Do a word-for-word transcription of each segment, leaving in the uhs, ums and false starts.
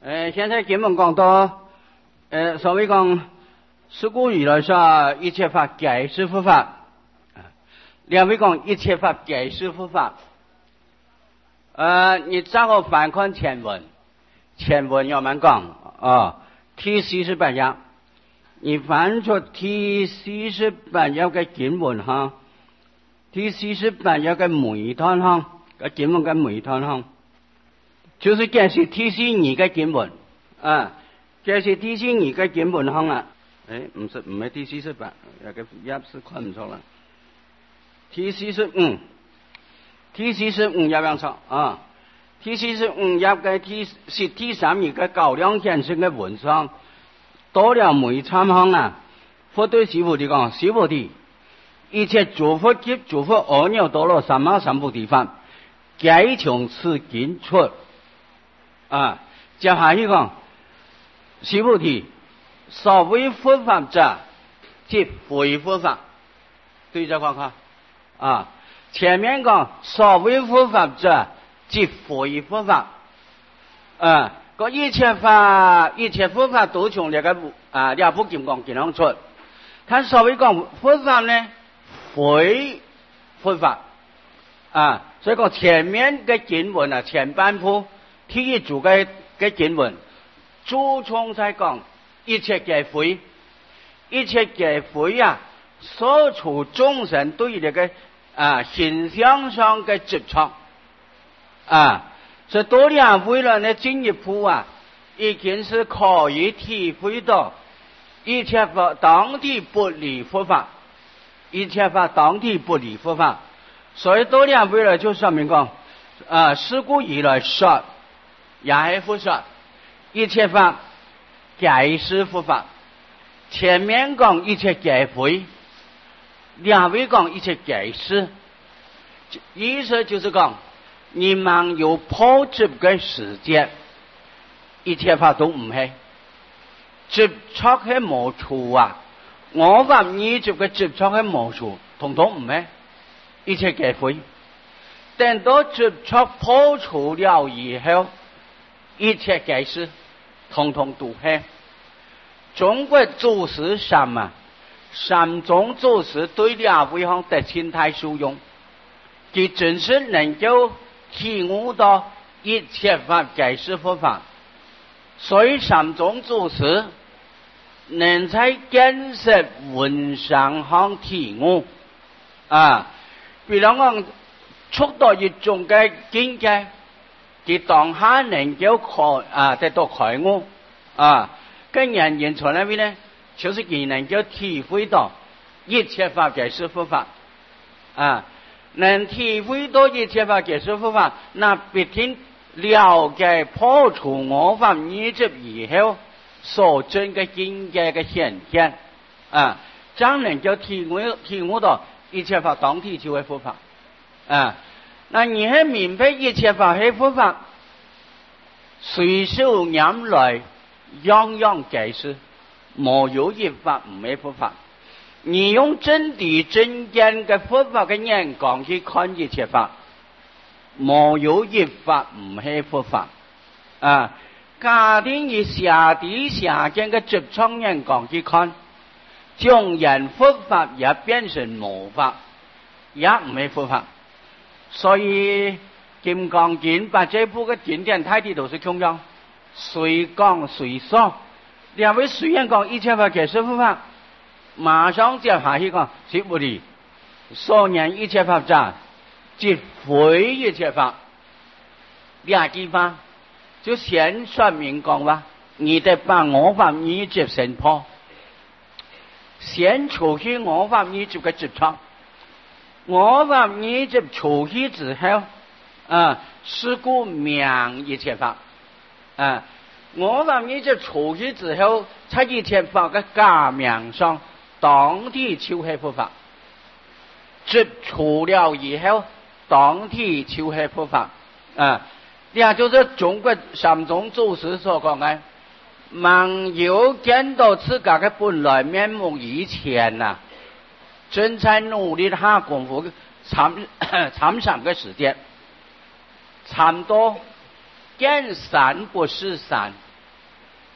呃，现在经文讲到，呃，所谓讲自古以来说一切法皆是佛法，两位讲一切法皆是佛法。呃，你照我反看前文，前文要蛮讲啊，第四十八页，你翻出第四十八页嘅經文哈，第四十八頁嘅每段哈，嘅經文嘅每段哈，就是這是第四二嘅經文啊，這是第四二嘅經文哈啊，誒唔是唔係第四十八，有個頁是看唔錯啦，第四十五。第四十五頁樣錯啊！第四十五頁嘅第是第三頁嘅高亮先生嘅文章，多了每參行啊！佛對師父哋講：師父哋，一切諸佛及諸佛阿耨多羅三藐三菩提法，皆從此經出啊！接下去講，師父哋，所謂佛法者，即非佛法，對着看看啊！前面講所謂佛法者，即非佛法。啊，個一切法、一切佛法都從呢個啊呢部經講經上出。他所謂講佛法呢，非佛法。啊，所以講前面嘅經文啊，前半部第一組嘅嘅經文，注重在講一切皆非，一切皆非啊，所處眾生對呢個。啊，形象上嘅執着啊，所以多兩位人呢進一步啊，已經是可以體會到一切法當體不離佛法，一切法當體不離佛法。所以多兩位人就說明講，啊，自古以來說也係佛說，一切法皆是佛法。前面講一切皆非。兩位講一切皆是，意思就是講，你們有破執嘅時間，一切法都唔係，執着係冇處啊！我話你執嘅執着係冇處，統統唔係，一切皆非。等到執着破除了以後，一切皆是，統統都係。中國祖師什麼？三種祖師對兩位行得親太受用，佢真是能夠體悟到一切法皆是佛法，所以三種祖師能在見識文上行體悟啊，比如講觸到一種嘅境界，佢當下能夠開啊得到開悟啊，跟人言從那邊呢？就是佢能夠體會到一切法皆是佛法啊，能體會到一切法皆是佛法，那必定了解破除我法二執以後所證嘅境界嘅現象啊，將能夠體會體悟到一切法當體就係佛法啊。那你係明白一切法係佛法，隨受念來樣樣皆是。冇有一法唔係佛法，你用真理真見嘅佛法嘅眼光去看一切法，冇有一法唔係佛法啊！假定以下地下見嘅執着眼光去看，縱然佛法也變成無法，也唔係佛法。所以金剛經把這部嘅經典態度都是同樣，隨講隨說。兩位雖然講一切法皆是佛法，馬上接下去講師父哋所言一切法者，即非一切法。兩句話就先說明講話，你得把我法二執先破，先除去我法二執嘅執着，我法二執除去之後，啊，是故名一切法，啊。我話你就除去之後，在一切法嘅假名上，當體就係佛法；執除了以後，當體就係佛法。啊，呢就是中國三種祖師所講嘅。沒有見到自家嘅本來面目以前呐、啊，正在努力下功夫，參參禪嘅時間，差唔多見山不是山，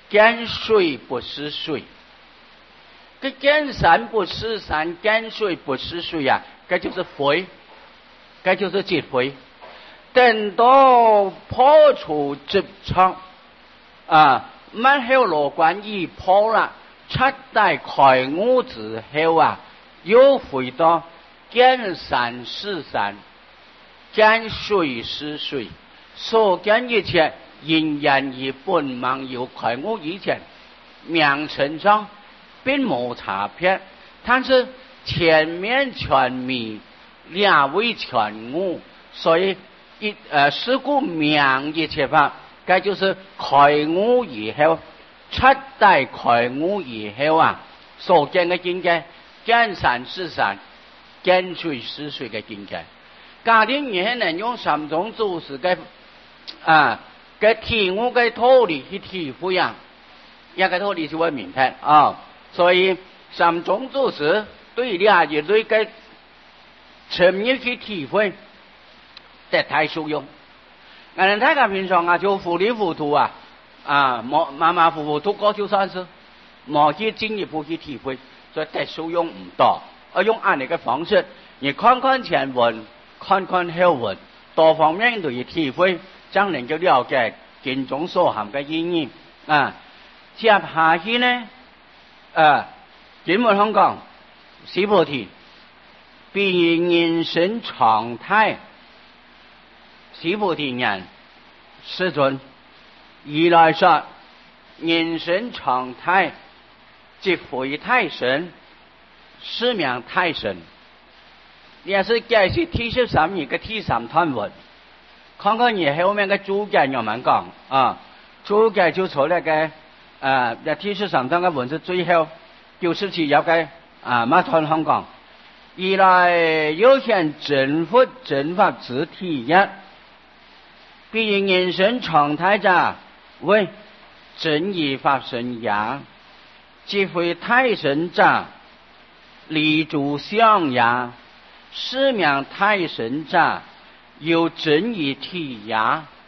见水不是水。这见山不是山，见水不是水呀、啊，这就是灰，这就是积灰。等到破除职场啊，乜後羅關於破啦，七大開悟之後啊，又回到見山是山，見水是水，所見一切因緣與本網有開悟以前，名稱上並冇差別，但是前面全迷，兩位全悟，所以一呃是故名一切法。這就是開悟以後，七大開悟以後啊，所見嘅境界，見山是山，見水是水嘅境界。家庭也能用三種祖師嘅啊嘅體悟嘅道理去體會啊，一個道理就會明白啊。所以三種祖師對兩一類嘅層面去體會，得太受用。俺人太家平常啊，就糊里糊塗啊，啊，馬馬馬虎虎讀過就算是，冇去進一步去體會，所以得受用唔多。而用按你嘅方式，你看看前文，看看後文，多方面都去體會，將能夠了解經中所含嘅意義啊。接下去呢，啊，經文上講，須菩提，彼人生常態。須菩提言：世尊，如來說人生常態，即非太神，是名太神。也是解釋第十三頁嘅第三段文，看看你後面嘅注解有冇講啊？注解就除了嘅啊，第十三段嘅文字最後九十七頁嘅啊，乜段香港，如來有顯真佛真法之體也。彼人人生常態者，為真義法身也；即非太神者，離諸相也。是名太神者，有真義體也。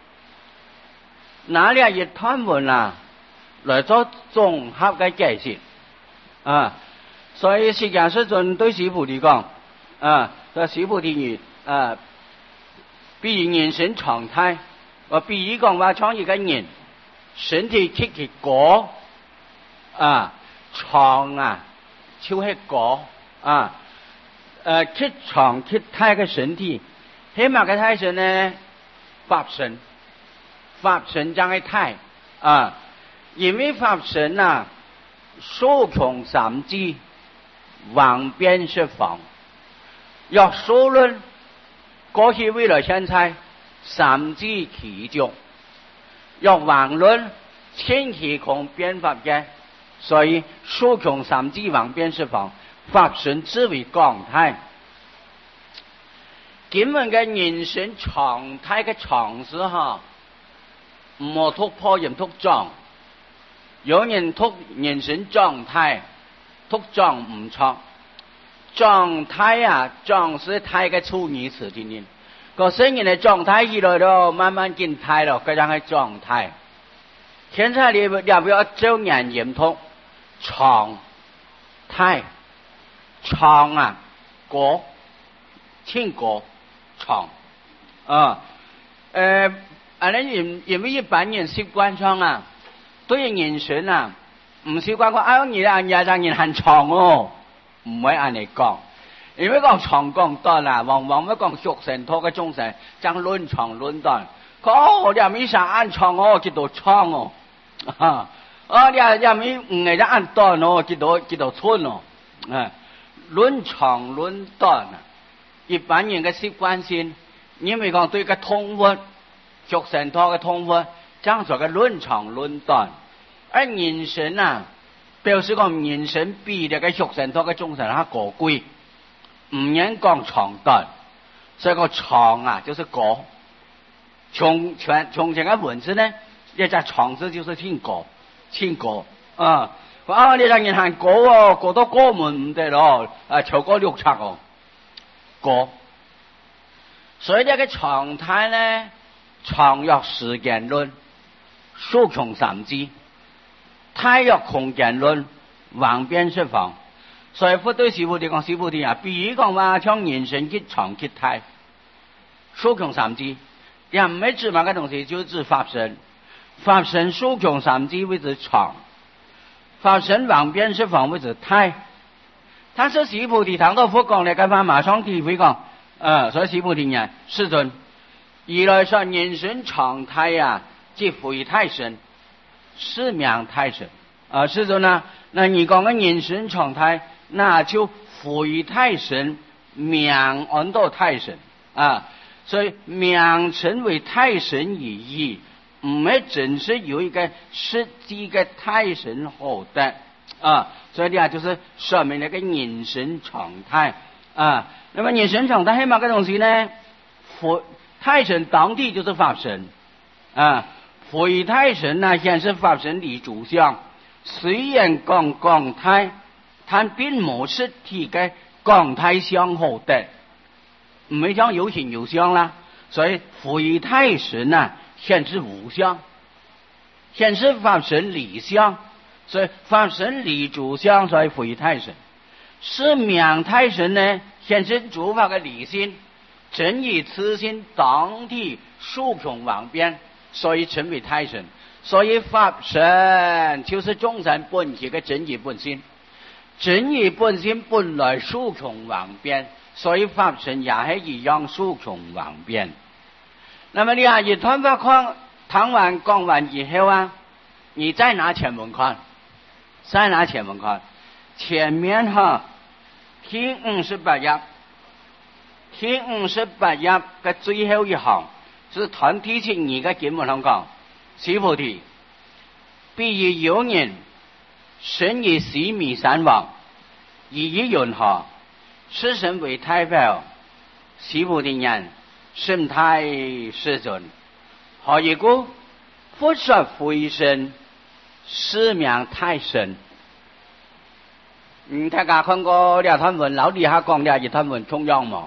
那兩一段文啊，來做綜合嘅解釋啊。所以釋迦世尊對須菩提講啊，對須菩提語啊，彼人人生常態。我比喻講話，創一個人身體缺缺果啊，床啊，就係果啊，誒缺床缺胎嘅身體，起碼嘅胎神呢，法身，法身將係胎啊，因為法身啊，數窮三際，往變十方，要數論過去未來現在。三際其中，要橫論千虛空變法嘅，所以數窮三際往變十方，法身之為廣態。今日嘅人生常態嘅常識哈，唔好突破人突撞，有人突人生狀態，突撞唔錯，狀態啊，狀是態嘅處語詞聽聽。個生人嘅狀態起來了，慢慢見態了，嗰種係狀態。現在你要不要周年嚴通常態常啊果清果常啊誒，啊你因因為一般人習慣上啊，對人生啊唔習慣講，哎你啊人家人很長哦，唔會按你講。因為講長講短啦，往往咩講俗成托嘅眾生，將論長論短。哦，你係咪想按長哦，叫做長哦，啊，哦你係咪唔係按短哦，叫做叫做寸哦，啊，論長論短啊，一般人嘅習慣性，因為講對個通活，俗成托嘅通活，將做個論長論短，而人生啊，表示講人生比呢個俗成托嘅眾生係過貴。唔應講長短，所以個長啊就是果。從全從前嘅文字呢，一隻長字就是天果，天果啊！啊，你讓人行果哦，過到過門唔得咯，啊，超過六尺哦，果。所以呢個常態呢，長若時間論，數窮三際， 太有空间论，往边释放。所以佛对师父哋講，師父哋啊，比喻講話將人生去長去太，數窮三智。你唔係指某個東西，就指法身。法身數窮三智為之長，法身往邊釋放為之太。他說師父哋談到佛講嘅講法，馬上體會講，呃，所以師父哋人世尊，二來說人生長太啊，即非太身，是名太身。啊、呃，世尊啊，那你講嘅人生長太，那就非太身，名安到太身啊。所以名稱為太身而已，唔係真是有一個實際嘅太身好的啊。所以呢，就是說明那個人生常態啊。那麼人生常態係乜個東西呢？非太身當地就是法身啊，非太身呢，顯示法身的主相。雖然講講太，但並冇實體嘅講太相好的。唔係講有形有相啦，所以非太身啊，顯示無相，顯示法身理相，所以法身理主相，所以非太身。是名太身呢，顯示諸法嘅理性，真以此心當體數窮往邊，所以稱為太身。所以法身就是眾生本體嘅真義本性，真義本性本來數窮往邊。所以法身也係一樣數窮往邊。那麼你下一段法看談完講完以後啊，你再拿前文看，再拿前文看，前面哈第五十八頁，第五十八頁嘅最後一行是談提起你嘅經文上講，師父哋必以有人身以死滅三王，以以云何？是身為太fel，師父的人身太世尊。何以故？佛說非身，是名太身。嗯，大家看過兩段文，老底下講兩一段文重要嗎？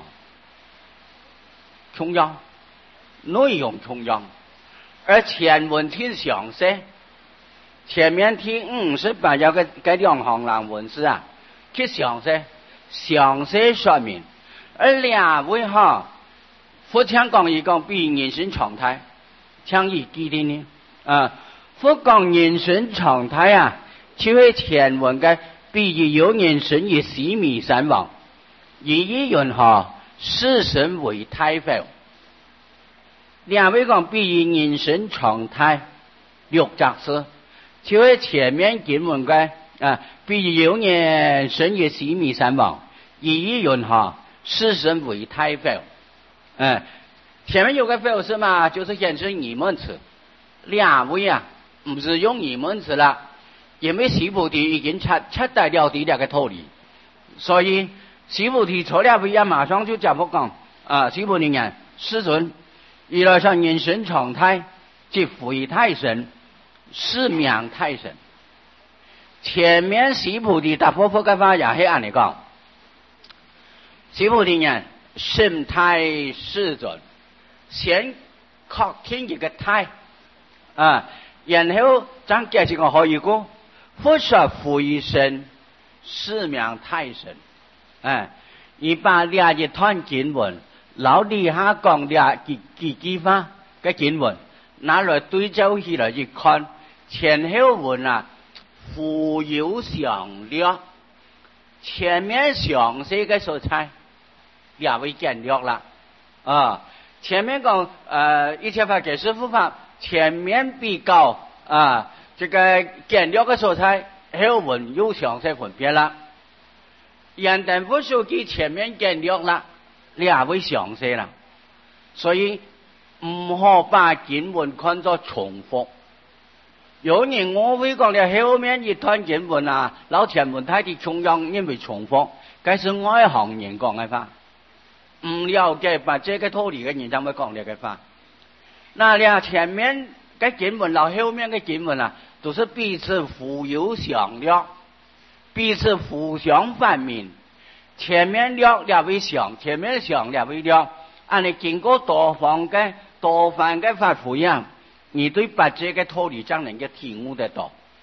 重要，內容重要，而前文挺詳細。前面聽五十八頁嘅嘅兩行難文字啊，挺詳細。詳細說明，而兩位哈，佛講講一講比人生常態，強以記定呢啊，佛講人生常態啊，就係前文嘅比喻有人生以死滅三王，以一云何是身為太fel。兩位講比喻人生常態六雜事，就係前面經文嘅啊，比喻有人生以死滅三王。以一云何是身為太fel。嗯，前面有個fel是嘛，就是顯示疑問詞。兩位啊，唔是用疑問詞啦，因為師父哋已經出出大了啲兩個道理，所以師父哋錯兩位啊，馬上就講佛講啊，師父哋人世尊，一來上人生常態，即非太身，是名太身。前面師父哋答佛佛嘅話也係按嚟講。師父的人身太世尊，先確聽一個太啊，然後再解釋個何以故？佛說非身，是名太身。啊，而把兩一段經文，老底下講兩幾幾句話嘅經文，拿來對照起來一看，前後文啊，互有相略，前面詳細嘅所在。兩位簡略啦，啊，前面講呃一切法解釋佛法，前面比較啊這個簡略嘅所在，後文有詳細分別啦。現代佛說記前面簡略啦，兩位詳細啦，所以唔好把經文看作重複。有人我會講了後面一段經文啊，老前文太啲重要，因為重複，這是外行人講嘅話。唔了解把這個道理嘅人就會講呢個話。那兩前面嘅經文，到後面嘅經文啊，都是彼此互有相略，彼此互相反明。前面略兩位相，前面相兩位略，按你經過多方嘅多番嘅發揮啊，你對把這個道理將能夠體悟得到。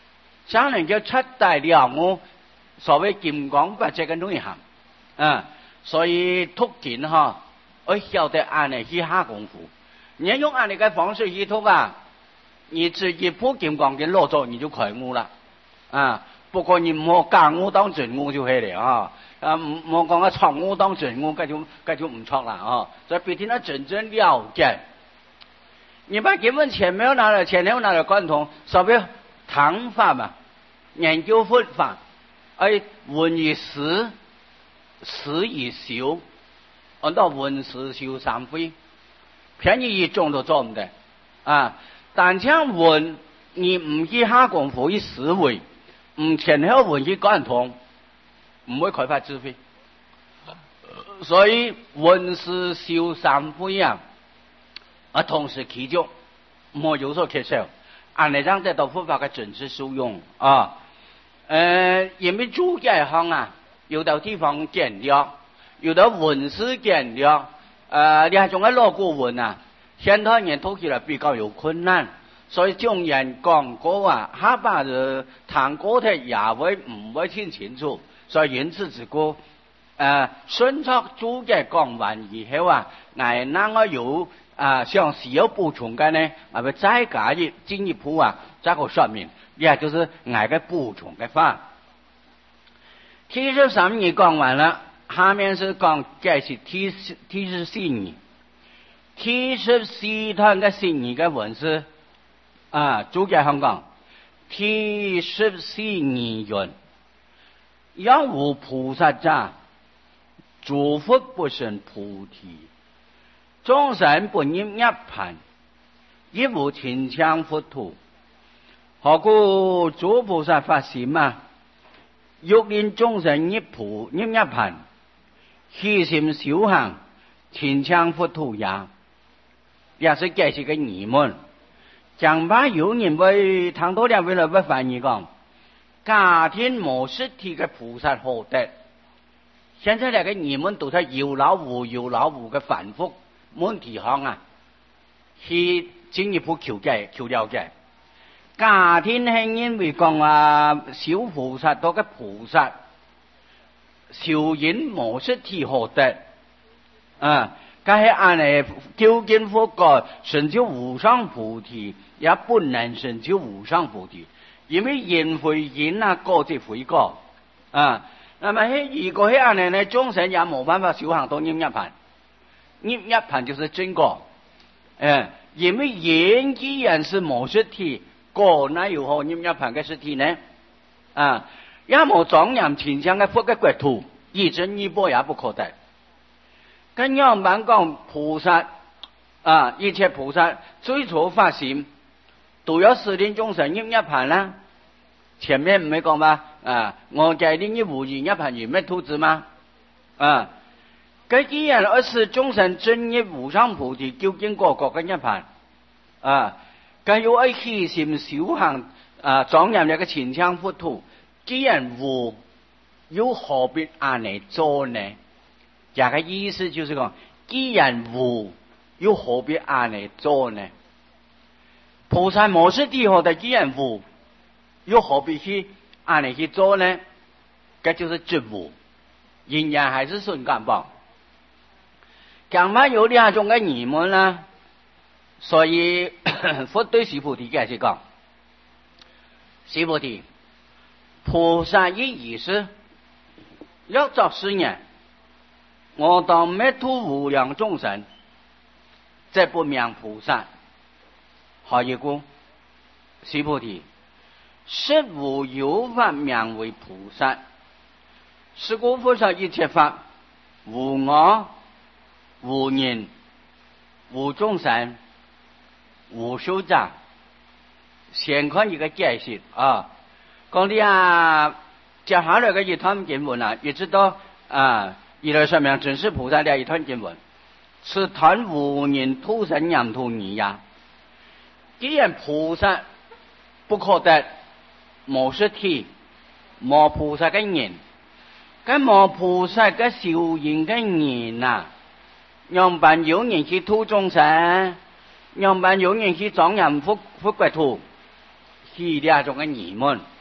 才能夠出大了悟所謂金剛不這個內涵啊。所以讀經嗬，要曉得按嚟去下功夫。你用按嚟嘅方式去讀啊，你自己破金剛嘅落咗，你就開悟啦啊。不過你唔好假悟當真悟就係了啊。啊，唔好講啊，錯悟當真悟，咁就咁就唔錯啦啊。所以必定要真正了解。你把經文前面拿來，前面拿來貫通，所謂談法嘛，研究佛法，哎，聞而思，思而修，按照聞思修三會，便宜一種都做唔得啊。但像聞，你唔去下功夫去思維，唔前後聞去貫通，唔會開發智慧。所以聞思修三會啊。而同時其中，冇有所缺少，按嚟講得到佛法嘅真實受用啊。呃，因為主界行啊，有的地方簡略，有的文字簡略，呃，你還仲喺攞過文啊，現代人讀起來比較有困難，所以眾人講過啊，下巴就談過的也會唔會聽清楚，所以因此之故，呃，順著主界講完以後啊，乃那個有。啊，像需要補充嘅呢，啊，咪再加一進一步啊，再個說明，也就是挨個補充嘅法。第十三義講完了，下面是講解釋第十第十四義，第十四堂嘅四義嘅文字啊，主解香港第十四義云：若無菩薩者，諸佛不成菩提。眾生不入涅槃，亦無天槍佛土。何故諸菩薩發心啊？欲令眾生入菩入涅槃，虛心修行，天槍佛土也。也是解釋個疑問。講吧，有人為唐多兩位來不翻譯講，假天無實體嘅菩薩何得？現在兩個疑問都係有老無有老無嘅反覆。問題行啊，去進一步求解、求了解。假天係因為講啊，小菩薩多嘅菩薩，修因無實體何得啊？佢係按嚟究竟佛講成就無上菩提，也不能成就無上菩提，因為因會因啊，果即會果啊。那麼如果係按嚟呢，眾生也冇辦法修行到入涅槃。入涅槃就是真果，呃，因為人既然是無實體，果哪有好入涅槃嘅實體呢？啊，也冇莊嚴天上嘅佛嘅國土，一真一波也不可得。咁樣版講菩薩啊，一切菩薩最初發心，都要使令眾生入涅槃啦。前面唔係講嘛？啊，我界定一無入涅槃有咩兔子嗎？啊。佢既然而是眾生真入無上菩提，究竟個個嘅涅槃啊，佢要愛虛心修行啊，莊嚴一個天槍佛土。既然無，又何必按嚟做呢？這個意思就是講，既然無，又何必按嚟做呢？菩薩無實體何得？既然無，又何必去按嚟去做呢？這就是真無，仍然還是順感報。講翻有兩種嘅疑問啦，所以佛對須菩提解釋講：須菩提，菩薩一意思，要作是言，我當滅度無量眾生，這不名菩薩。何以故？須菩提，實無有法名為菩薩。是故佛說一切法，無我。無人、無眾生、無壽者。先看一個解釋啊，講啲啊，接下來嘅一段經文啊，一直到啊，一來說明準是菩薩嘅一段經文，此談無人土生養土尼呀。既然菩薩不可得，無實體，無菩薩嘅人，咁無菩薩嘅修行嘅人啊。讓辦有人去土眾生，讓辦有人去莊嚴佛佛國土，是兩種嘅疑問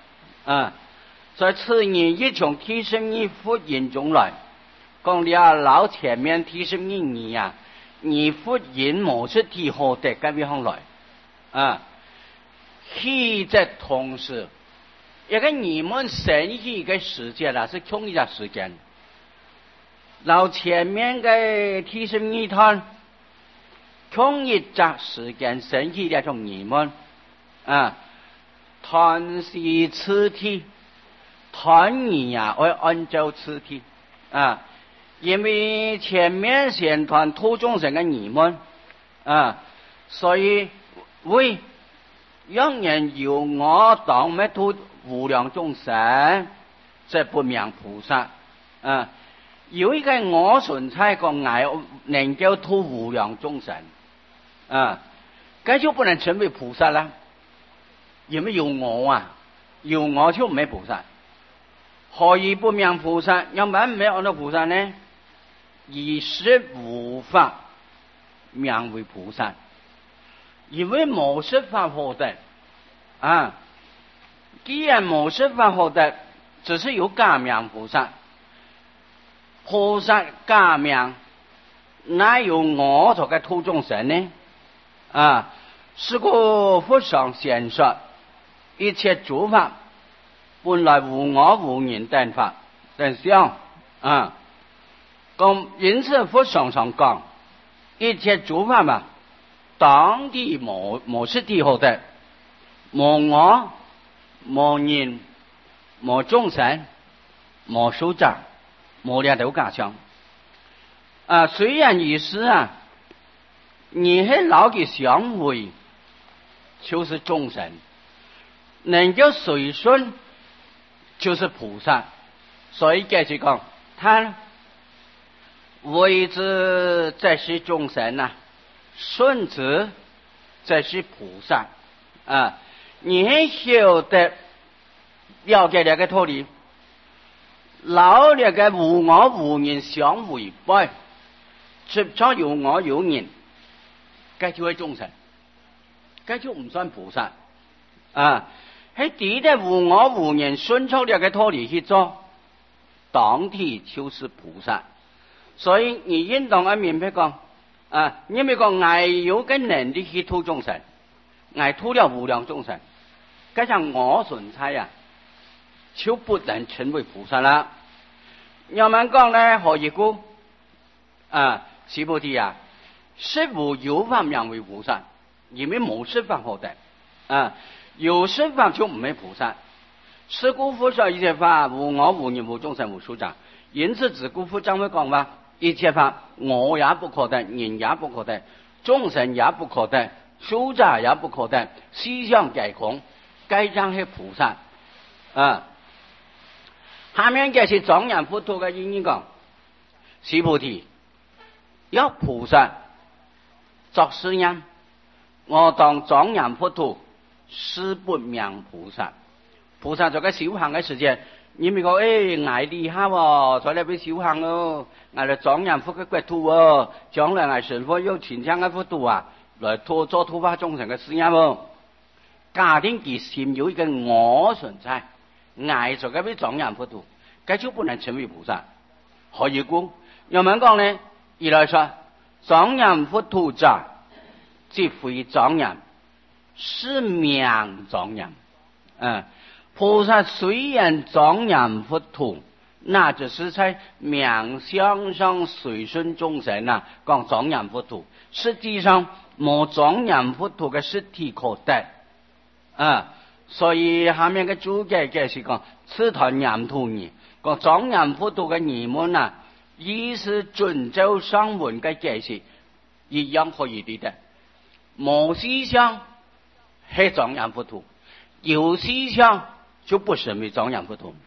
啊，在此年一从提升你福音中来，讲你啊老前面提升你你呀，你福音模式提好的咁樣來啊，其在同時，一個你們生意嘅時間啦，是同一個時間。老前面嘅提升你攤，同一個時間生意嘅同你們啊。团是此体，团你呀会按照此体啊，因为前面先团土众生的你们啊，所以为让人由我当咩土无量众生，这不明菩萨啊，有一个我存在个爱能够土无量众生啊，这就不能成为菩萨了。因为有我啊，有我就唔係菩薩。何以不明菩薩？要唔係唔係按照菩薩呢？以識無法名為菩薩，因為無識法可得啊。既然無識法可得，只是有假名菩薩。菩薩假名，哪有我做嘅土眾生呢？啊，是個佛上顯說。一切諸法本來無我無人等法等相啊，咁因此佛常常講，一切諸法嘛，當地無無實體好的，無我無人無眾生無數障無兩頭假相啊。雖然如是啊，你係老嘅相會，就是眾生。能夠隨順就是菩薩，所以繼續講，他為之這是眾生啊，順之這是菩薩啊。你曉得了解這個道理，老了嘅無我無人相違背，執着有我有人，這就係眾生，這就唔算菩薩啊。喺啲嘅無我無人順從了嘅道理去做，當體就是菩薩。所以你應當喺明白講啊，因為講我有嘅能力去度眾生，我度了無量眾生，加上我存在啊，就不能成為菩薩啦。要問講咧，何以故？啊，是菩提啊，識無有法名為菩薩，因為冇識法可得啊。有識法就唔係菩薩，是故佛說一切法無我無人無眾生無數障，因此自古佛講會講話，一切法我也不可得，人也不可得，眾生也不可得，數障也不可得，思想皆空，該講係菩薩啊。下面嘅是莊嚴佛陀嘅意義講，是菩提，要菩薩作是因，我當莊嚴佛陀。是不明菩薩，菩薩做個小行嘅時間，你咪講誒，捱厲害喎，再嚟俾小行咯，捱嚟莊嚴佛嘅國土喎，將來捱成佛有全場嘅佛土啊，來做做突發眾生嘅事業喎。家庭其實有一個我存在，捱做個俾莊嚴佛土，這就不能成為菩薩。何以故？有冇講呢？二來說莊嚴佛土者，即非莊嚴。是名莊嚴，嗯，菩薩雖然莊嚴佛土，那就是在名相上隨順眾生啊，講莊嚴佛土，實際上冇莊嚴佛土嘅實體可得，啊，所以下面嘅注解解釋講，此談嚴土義，講莊嚴佛土嘅義門啊，依是遵照上文嘅解釋，一樣可以理解，冇思想。係莊嚴佛土，有思想就不成為莊嚴佛土。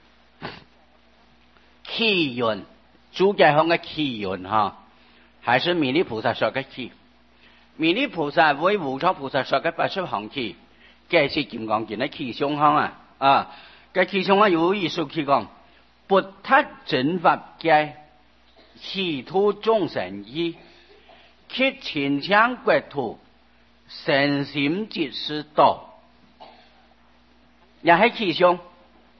起源，注解上嘅起源哈，還是彌勒菩薩說嘅起。彌勒菩薩為無著菩薩說嘅八十行起，解釋金剛經嘅起相行啊啊！嘅起相行有意思去講，不特正法界，起土眾生意，揭前腔國土。身心即是道，也係其上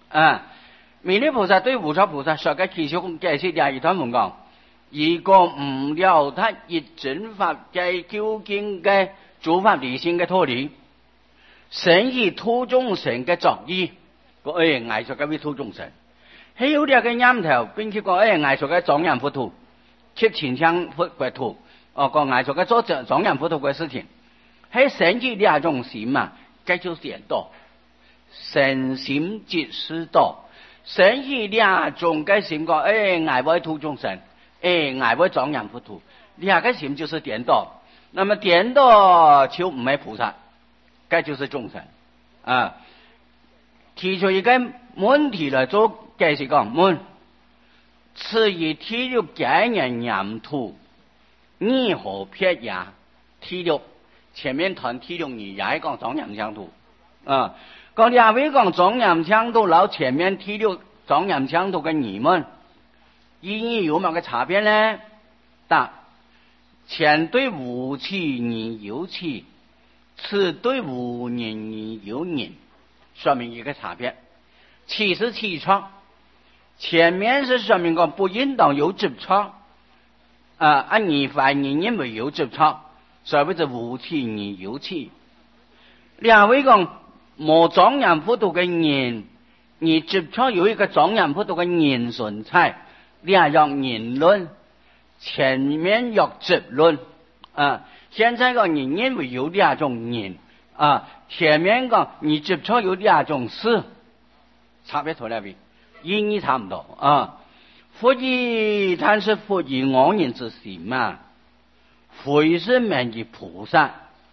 啊，弥勒菩萨对无常菩萨说嘅其中解釋廿二段文講，如果唔了他一正法嘅究竟嘅諸法理性嘅道理，生以度眾生嘅作意，個誒藝術嘅為度眾生，喺有啲嘅念頭，並且個誒藝術嘅莊嚴佛土，切前向佛國土，哦個藝術嘅做莊莊嚴佛土嘅事情，喺生以兩種心啊，這就是顛倒，身心即是道。生以兩種嘅心個誒藝為度眾生，誒藝為莊嚴佛土，兩個心就是顛倒。那麼顛倒就唔係菩薩，這就是眾生啊。提出一個問題來做解釋講，問此以體六概念念土，如何撇呀？體六前面談體六你也係講莊嚴相土啊。講兩位講莊嚴相土，然後前面體六莊嚴相土嘅疑問，意義有乜嘅差別呢？答：前對無氣而有氣，此對無人而有人，說明一個差別。氣是氣場，前面是說明講不應當有執着，啊，按而反應因為有執着，所謂就無氣而有氣。兩位講冇莊嚴佛土嘅人，而執着有一個莊嚴佛土嘅人存在，兩樣人論。前面有執論啊，現在講你因為有兩種人啊，前面講你執着有兩種事，差別在哪邊？意義差唔多啊。佛以但是佛以我人之心嘛，佛是名於菩薩。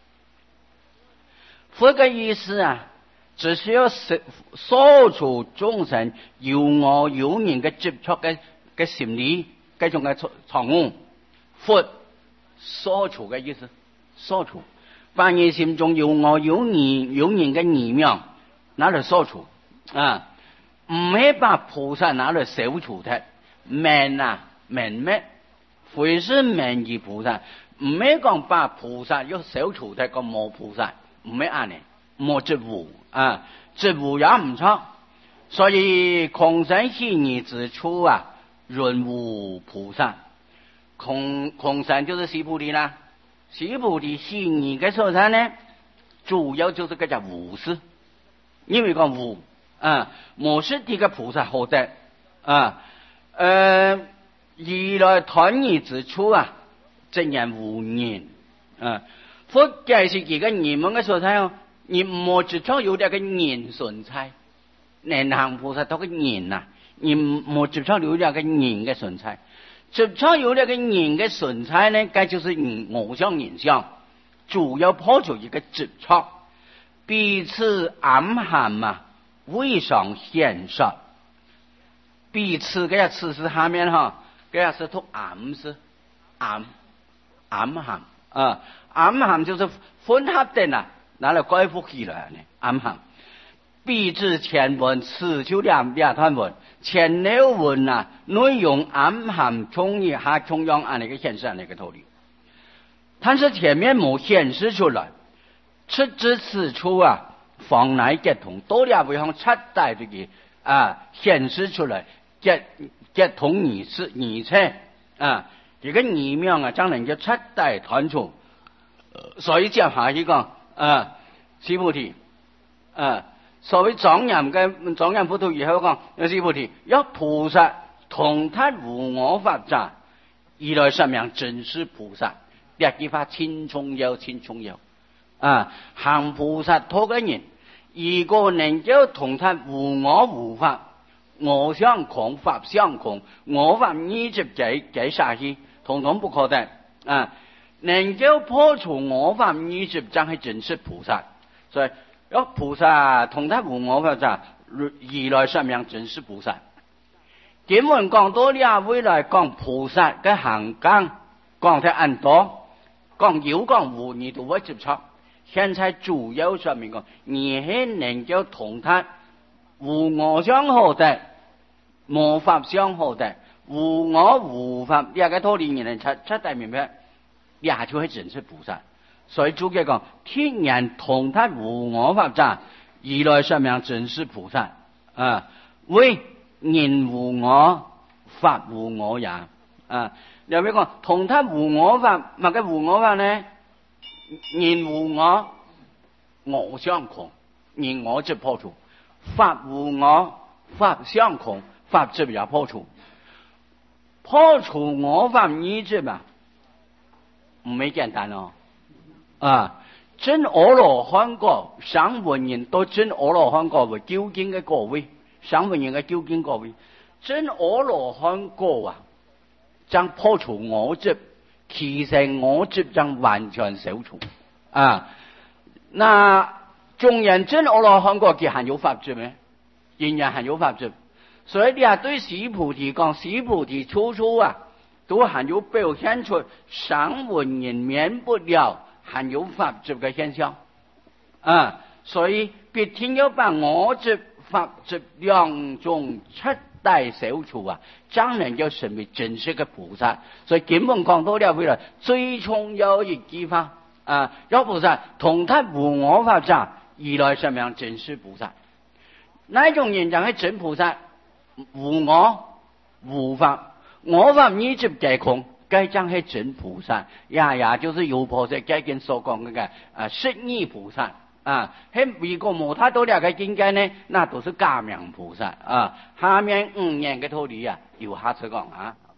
佛嘅意思啊，只需要掃除眾生有我有人嘅執着嘅嘅心理。這種嘅錯誤，佛掃除嘅意思，掃除。凡係心中有我有你有人嘅念樣，拿嚟掃除啊，唔係把菩薩拿嚟消除嘅，明啊明咩？非是明於菩薩，唔係講把菩薩要消除嘅個冇菩薩，唔係啱嘅，冇執污啊，執污也唔錯。所以空生希義之處啊。潤無菩薩，空空山就是須菩提啦。須菩提希義嘅所在呢，主要就是個叫無事，因為個無啊，無實體嘅菩薩何在啊？呃，如來斷義之處啊，正言無言啊。佛解釋幾個疑問嘅所在哦，你冇執着有啲嘅言存在，能行菩薩都個言啊。你冇執着有兩個人嘅存在，執着有兩個人嘅存在呢，該就是我相人相，主要破除一個執着，彼此暗含嘛，未上現實，彼此嘅詞是下面哈，嘅是讀暗是暗暗含啊，暗含就是混合的啦，拿來改複起來呢，暗含。彼此前文此就兩兩段文，前六文啊，內容暗含中意下中央按那個顯示按那個道理，但是前面冇顯示出來，出自此處啊，方乃結同多兩位向七代這個啊顯示出來，結結同而是而且啊，這個異名啊，將能夠七代傳出，所以接下一個啊，須菩提啊。所謂莊嚴嘅莊嚴佛土以後講，須菩提有菩薩同他無我法藏，如來實名真是菩薩。呢句話千重要，千重要啊！行菩薩道嘅人，如果能夠同他無我無法，我相空法相空，我法依執計計殺氣，統統不可得啊！能夠破除我法依執，真係真是菩薩。所以有菩薩同他無我法藏，如來實名真是菩薩。經文講到兩位來講菩薩嘅行綱，講得很多，講有講無，你都會接觸。現在主要說明講，你係能夠同他無我相合的，無法相合的，無我無法，兩個道理你能出出大明白，兩就係真是菩薩。所以主嘅講，天人同他無我法藏，如來實名真是菩薩啊！ 为人无我，法无我也。啊，另外讲同他无我法，乜嘅无我法呢？人无我，我相空，人我即破除；法无我，法相空，法即也破除。破除我法二字嘛，唔係簡單哦。啊，真阿羅漢果，上文人都真阿羅漢果為究竟嘅果位，上文人嘅究竟果位，真阿羅漢果啊，將破除我執，其實我執將完全消除啊。那眾人真阿羅漢果佢含有法執咩？仍然含有法執。所以你啊對四菩提講，四菩提處處啊都含有表現出上文人免不了含有法執嘅現象啊。所以必定要把我執法執兩種徹底消除啊，將能夠成為真實嘅菩薩。所以根本講到了為了最重要一句話啊，有菩薩同他無我法者，而來什麼樣真實菩薩？哪一種人就係真菩薩？無我無法，我法二執皆空，該將係真菩薩。呀呀，就是有菩薩該跟所講嗰個啊實義菩薩啊。喺如果冇他到了嘅境界呢，那都是假名菩薩啊。下面五年嘅道理啊，由下次講啊。